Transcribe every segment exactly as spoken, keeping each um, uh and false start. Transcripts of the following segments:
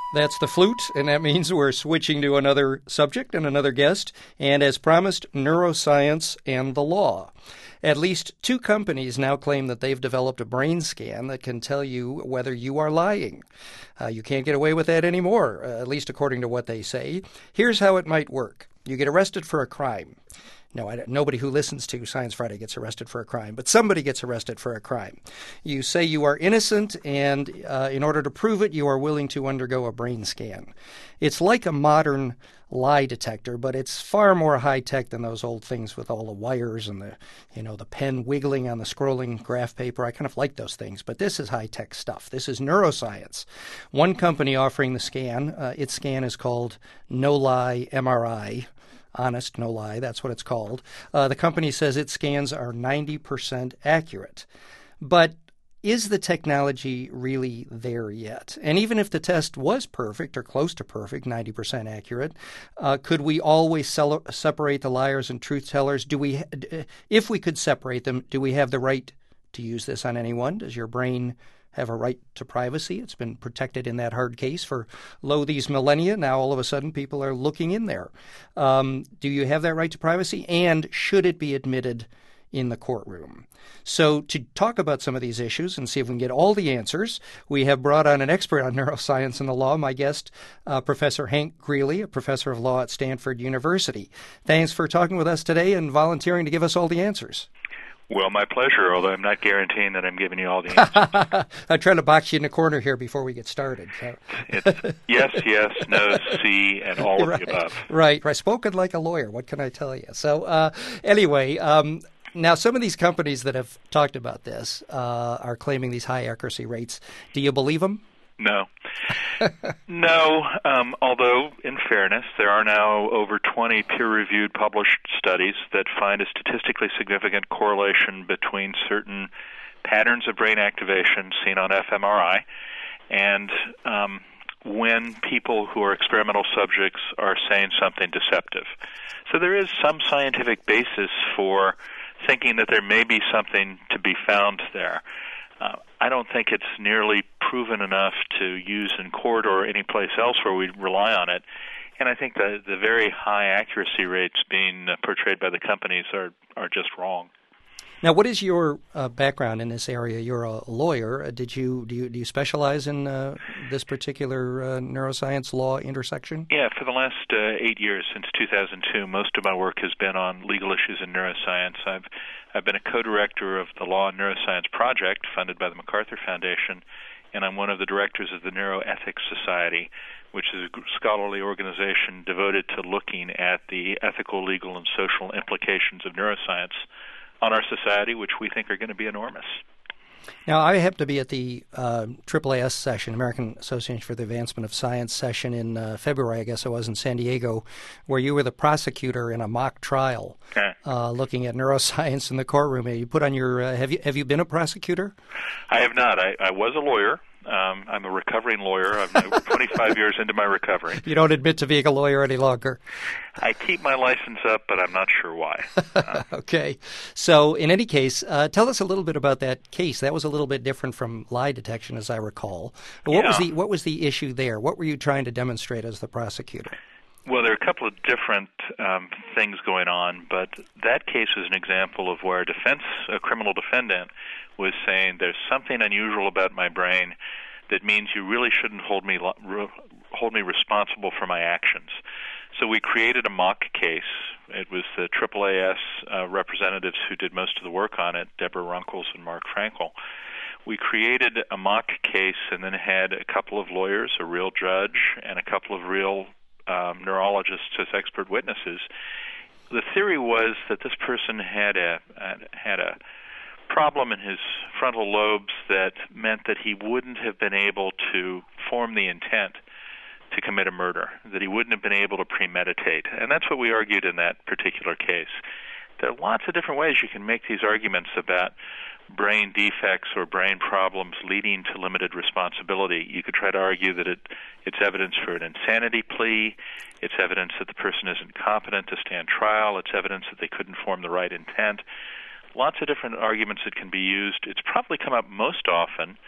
That's the flute, and that means we're switching to another subject and another guest, and as promised, neuroscience and the law. At least two companies now claim that they've developed a brain scan that can tell you whether you are lying. Uh, you can't get away with that anymore, uh, at least according to what they say. Here's how it might work. You get arrested for a crime. No, I, nobody who listens to Science Friday gets arrested for a crime, but somebody gets arrested for a crime. You say you are innocent, and uh, in order to prove it, you are willing to undergo a brain scan. It's like a modern lie detector, but it's far more high-tech than those old things with all the wires and the, you know, the pen wiggling on the scrolling graph paper. I kind of like those things, but this is high-tech stuff. This is neuroscience. One company offering the scan, uh, its scan is called No Lie M R I. Honest, no lie, that's what it's called. Uh, the company says its scans are ninety percent accurate. But is the technology really there yet? And even if the test was perfect or close to perfect, ninety percent accurate, uh, could we always sell- separate the liars and truth tellers? Do we, if we could separate them, do we have the right to use this on anyone? Does your brain have a right to privacy? It's been protected in that hard case for, lo, these millennia. Now, all of a sudden, people are looking in there. Um, do you have that right to privacy? And should it be admitted in the courtroom? So to talk about some of these issues and see if we can get all the answers, we have brought on an expert on neuroscience and the law, my guest, uh, Professor Hank Greely, a professor of law at Stanford University. Thanks for talking with us today and volunteering to give us all the answers. Well, my pleasure, although I'm not guaranteeing that I'm giving you all the answers. I'm trying to box you in the corner here before we get started. So. It's yes, yes, no, see, and all right, of the above. Right, right. Spoken like a lawyer. What can I tell you? So uh, anyway, um, now some of these companies that have talked about this uh, are claiming these high accuracy rates. Do you believe them? No. no, um, although, in fairness, there are now over twenty peer-reviewed published studies that find a statistically significant correlation between certain patterns of brain activation seen on fMRI and um, when people who are experimental subjects are saying something deceptive. So there is some scientific basis for thinking that there may be something to be found there. Uh, I don't think it's nearly proven enough to use in court or any place else where we rely on it. And I think the, the very high accuracy rates being uh, portrayed by the companies are, are just wrong. Now, what is your uh, background in this area? You're a lawyer. Uh, did you do you do you specialize in uh, this particular uh, neuroscience law intersection? Yeah, for the last uh, eight years, since two thousand two, most of my work has been on legal issues in neuroscience. I've I've been a co-director of the Law and Neuroscience Project, funded by the MacArthur Foundation, and I'm one of the directors of the Neuroethics Society, which is a scholarly organization devoted to looking at the ethical, legal, and social implications of neuroscience on our society, which we think are going to be enormous. Now, I happen to be at the uh, A A A S session, American Association for the Advancement of Science session in uh, February, I guess it was, in San Diego, where you were the prosecutor in a mock trial okay. uh, looking at neuroscience in the courtroom. You put on your uh, have you have you been a prosecutor? I have not. I, I was a lawyer. Um, I'm a recovering lawyer. I'm twenty-five years into my recovery. You don't admit to being a lawyer any longer. I keep my license up, but I'm not sure why. Uh, okay. So in any case, uh, tell us a little bit about that case. That was a little bit different from lie detection, as I recall. What yeah. was the what was the issue there? What were you trying to demonstrate as the prosecutor? Well, there are a couple of different um, things going on, but that case was an example of where a defense, a criminal defendant, was saying there's something unusual about my brain that means you really shouldn't hold me hold me responsible for my actions. So we created a mock case. It was the A A A S uh, representatives who did most of the work on it, Deborah Runkles and Mark Frankel. We created a mock case and then had a couple of lawyers, a real judge, and a couple of real um, neurologists as expert witnesses. The theory was that this person had a had a problem in his frontal lobes that meant that he wouldn't have been able to form the intent to commit a murder, that he wouldn't have been able to premeditate. And that's what we argued in that particular case. There are lots of different ways you can make these arguments about brain defects or brain problems leading to limited responsibility. You could try to argue that it, it's evidence for an insanity plea, it's evidence that the person isn't competent to stand trial, it's evidence that they couldn't form the right intent. Lots of different arguments that can be used. It's probably come up most often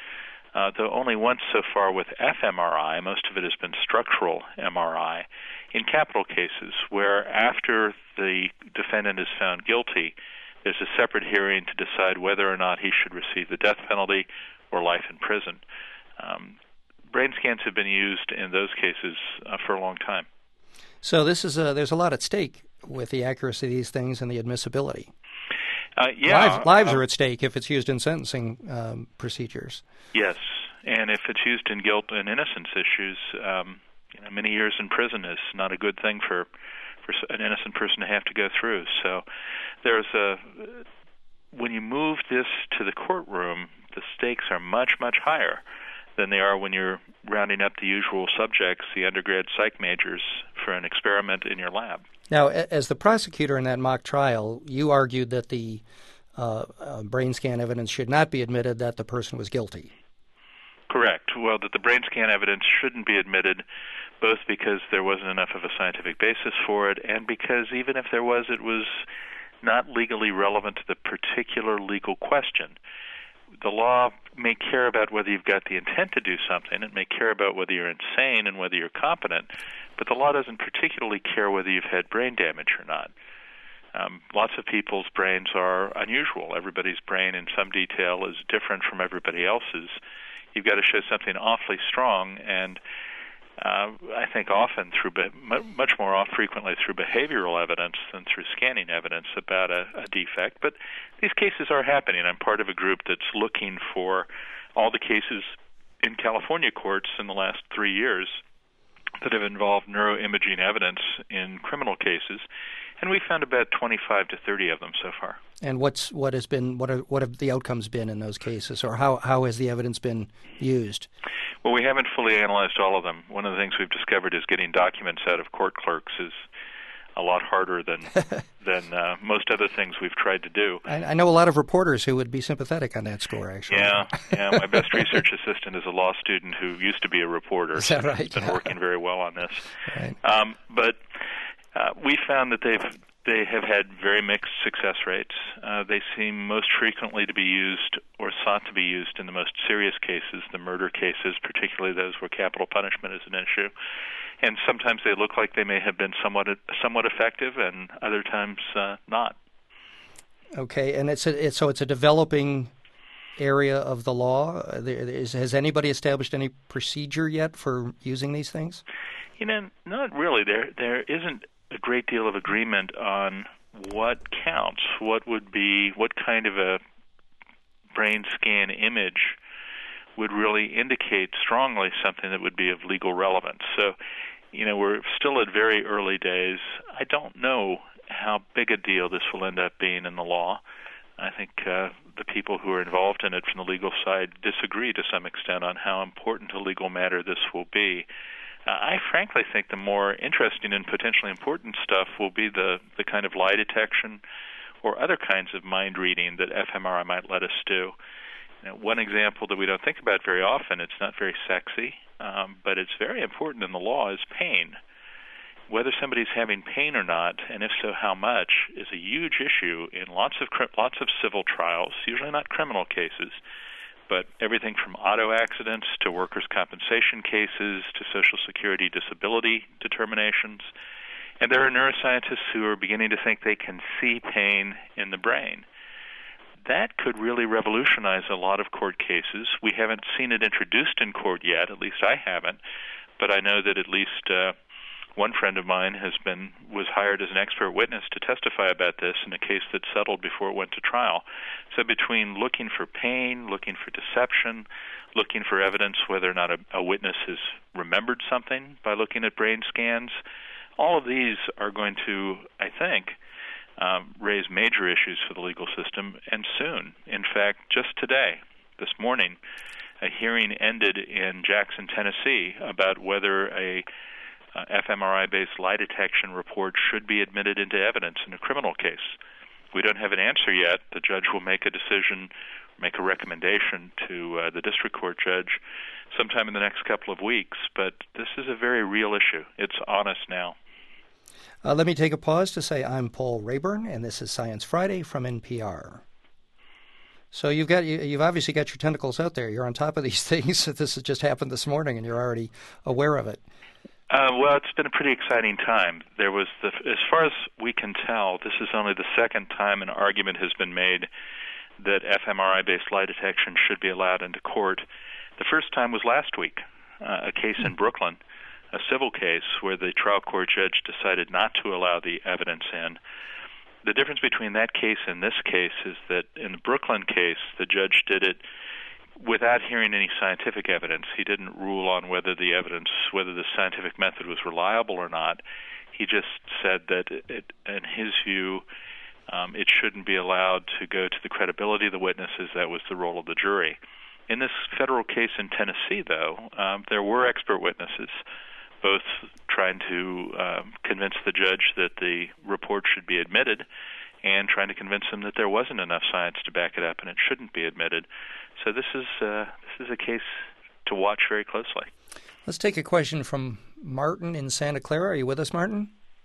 uh, though only once so far with fMRI. Most of it has been structural M R I in capital cases where after the defendant is found guilty, there's a separate hearing to decide whether or not he should receive the death penalty or life in prison. Um, brain scans have been used in those cases uh, for a long time. So this is a, there's a lot at stake with the accuracy of these things and the admissibility. Uh, yeah, lives, lives uh, are at stake if it's used in sentencing um, procedures. Yes, and if it's used in guilt and innocence issues, um, you know, many years in prison is not a good thing for for an innocent person to have to go through. So there's a when you move this to the courtroom, the stakes are much, much higher than they are when you're rounding up the usual subjects, the undergrad psych majors, for an experiment in your lab. Now, as the prosecutor in that mock trial, you argued that the uh, uh, brain scan evidence should not be admitted, that the person was guilty. Correct. Well, that the brain scan evidence shouldn't be admitted, both because there wasn't enough of a scientific basis for it, and because even if there was, it was not legally relevant to the particular legal question. The law may care about whether you've got the intent to do something. It may care about whether you're insane and whether you're competent, but the law doesn't particularly care whether you've had brain damage or not. Um, lots of people's brains are unusual. Everybody's brain in some detail is different from everybody else's. You've got to show something awfully strong, and uh, I think often through, be- much more off frequently through behavioral evidence than through scanning evidence about a, a defect. But these cases are happening. I'm part of a group that's looking for all the cases in California courts in the last three years that have involved neuroimaging evidence in criminal cases, and we found about twenty-five to thirty of them so far. And what's what has been what are, what have the outcomes been in those cases, or how how has the evidence been used? Well, we haven't fully analyzed all of them. One of the things we've discovered is getting documents out of court clerks is a lot harder than than uh, most other things we've tried to do. I, I know a lot of reporters who would be sympathetic on that score, actually. Yeah, yeah. My best research assistant is a law student who used to be a reporter. Is that right? He's been working very well on this. Right. Um, but uh, we found that they've they have had very mixed success rates. Uh, they seem most frequently to be used or sought to be used in the most serious cases, the murder cases, particularly those where capital punishment is an issue. And sometimes they look like they may have been somewhat somewhat effective, and other times uh, not. Okay, and it's a, it's so it's a developing area of the law. There is, has anybody established any procedure yet for using these things? You know, not really. There there isn't a great deal of agreement on what counts, what would be, what kind of a brain scan image would really indicate strongly something that would be of legal relevance. So, you know, we're still at very early days. I don't know how big a deal this will end up being in the law. I think uh, the people who are involved in it from the legal side disagree to some extent on how important a legal matter this will be. Uh, I frankly think the more interesting and potentially important stuff will be the, the kind of lie detection or other kinds of mind reading that fMRI might let us do. You know, one example that we don't think about very often, it's not very sexy, um, but it's very important in the law, is pain. Whether somebody's having pain or not, and if so, how much, is a huge issue in lots of lots of civil trials, usually not criminal cases, but everything from auto accidents to workers' compensation cases to Social Security disability determinations. And there are neuroscientists who are beginning to think they can see pain in the brain. That could really revolutionize a lot of court cases. We haven't seen it introduced in court yet, at least I haven't, but I know that at least uh, one friend of mine has been was hired as an expert witness to testify about this in a case that settled before it went to trial. So between looking for pain, looking for deception, looking for evidence whether or not a, a witness has remembered something by looking at brain scans, all of these are going to, I think, um, raise major issues for the legal system, and soon. In fact, just today, this morning, a hearing ended in Jackson, Tennessee, about whether a Uh, fMRI-based lie detection report should be admitted into evidence in a criminal case. We don't have an answer yet. The judge will make a decision, make a recommendation to uh, the district court judge sometime in the next couple of weeks, but this is a very real issue. It's on us now. Uh, let me take a pause to say I'm Paul Rayburn, and this is Science Friday from N P R. So you've got you, you've obviously got your tentacles out there. You're on top of these things. This has just happened this morning, and you're already aware of it. Uh, well, it's been a pretty exciting time. There was, the, as far as we can tell, this is only the second time an argument has been made that fMRI-based lie detection should be allowed into court. The first time was last week, uh, a case in Brooklyn, a civil case where the trial court judge decided not to allow the evidence in. The difference between that case and this case is that in the Brooklyn case, the judge did it without hearing any scientific evidence. He didn't rule on whether the evidence, whether the scientific method was reliable or not. He just said that, it, in his view, um, it shouldn't be allowed to go to the credibility of the witnesses. That was the role of the jury. In this federal case in Tennessee, though, um, there were expert witnesses, both trying to um, convince the judge that the report should be admitted and trying to convince him that there wasn't enough science to back it up and it shouldn't be admitted. So this is uh, this is a case to watch very closely. Let's take a question from Martin in Santa Clara. Are you with us, Martin?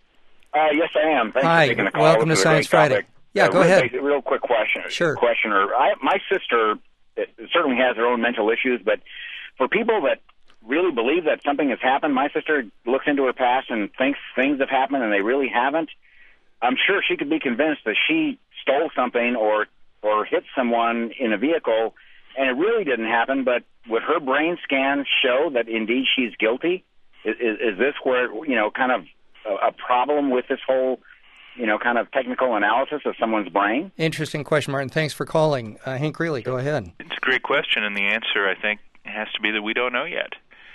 Uh, yes, I am. Thanks Hi. for taking the call. Welcome This to is a Science great Friday. topic. Yeah, uh, go real, ahead. Real quick question. Sure. Questioner. I, my sister it, certainly has her own mental issues, but for people that really believe that something has happened, my sister looks into her past and thinks things have happened and they really haven't. I'm sure she could be convinced that she stole something or or hit someone in a vehicle and it really didn't happen, but would her brain scan show that indeed she's guilty? Is, is, is this where, you know, kind of a, a problem with this whole, you know, kind of technical analysis of someone's brain? Interesting question, Martin. Thanks for calling. Uh, Hank Greeley, go ahead. It's a great question, and the answer, I think, has to be that we don't know yet.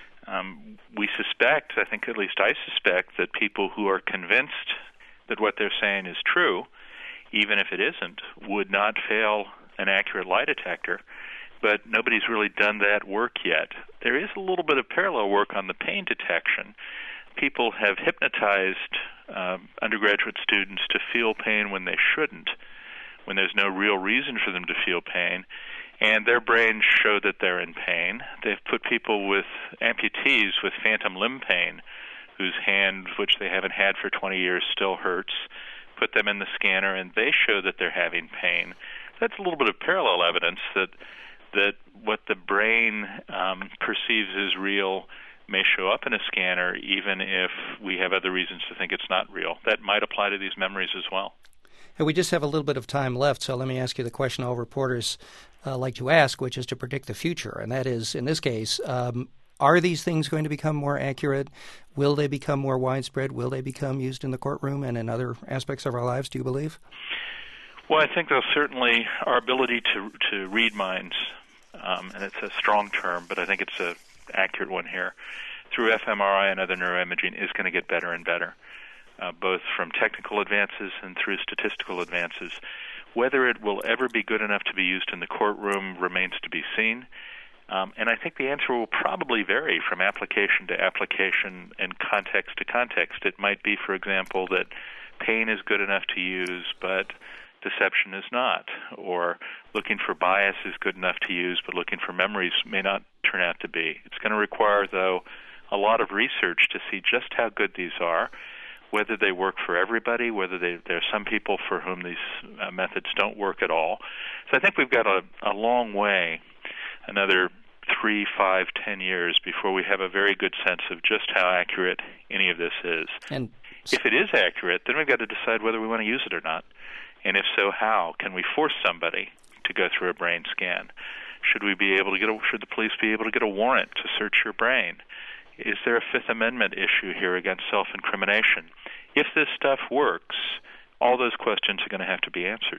Um, we suspect, I think at least I suspect, that people who are convinced that what they're saying is true, even if it isn't, would not fail an accurate lie detector. But nobody's really done that work yet. There is a little bit of parallel work on the pain detection. People have hypnotized um, undergraduate students to feel pain when they shouldn't, when there's no real reason for them to feel pain, and their brains show that they're in pain. They've put people with amputees with phantom limb pain, whose hand, which they haven't had for twenty years, still hurts, put them in the scanner, and they show that they're having pain. That's a little bit of parallel evidence that that what the brain um, perceives as real may show up in a scanner, even if we have other reasons to think it's not real. That might apply to these memories as well. Hey, we just have a little bit of time left, so let me ask you the question all reporters uh, like to ask, which is to predict the future. And that is, in this case, um, are these things going to become more accurate? Will they become more widespread? Will they become used in the courtroom and in other aspects of our lives, do you believe? Well, I think there's certainly our ability to to read minds, um, and it's a strong term, but I think it's an accurate one here, through fMRI and other neuroimaging is going to get better and better, uh, both from technical advances and through statistical advances. Whether it will ever be good enough to be used in the courtroom remains to be seen. Um, and I think the answer will probably vary from application to application and context to context. It might be, for example, that pain is good enough to use, but deception is not, or looking for bias is good enough to use, but looking for memories may not turn out to be. It's going to require, though, a lot of research to see just how good these are, whether they work for everybody, whether they, there are some people for whom these uh, methods don't work at all. So I think we've got a, a long way, another three, five, ten years before we have a very good sense of just how accurate any of this is. And if it is accurate, then we've got to decide whether we want to use it or not. And if so, how? Can we force somebody to go through a brain scan? Should we be able to get a, should the police be able to get a warrant to search your brain? Is there a Fifth Amendment issue here against self-incrimination? If this stuff works, all those questions are going to have to be answered.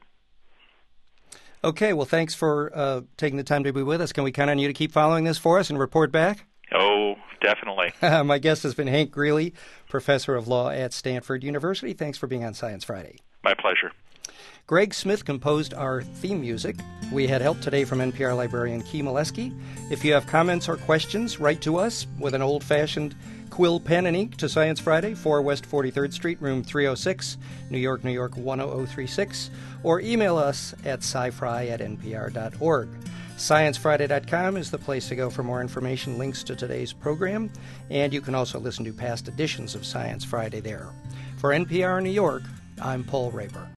Okay, well, thanks for uh, taking the time to be with us. Can we count on you to keep following this for us and report back? Oh, definitely. My guest has been Hank Greeley, professor of law at Stanford University. Thanks for being on Science Friday. My pleasure. Greg Smith composed our theme music. We had help today from N P R librarian Key Molesky. If you have comments or questions, write to us with an old-fashioned quill pen and ink to Science Friday, four West forty-third Street, room three oh six, New York, New York one oh oh three six, or email us at scifri at n p r dot org. science friday dot com is the place to go for more information, links to today's program, and you can also listen to past editions of Science Friday there. For N P R New York, I'm Paul Raper.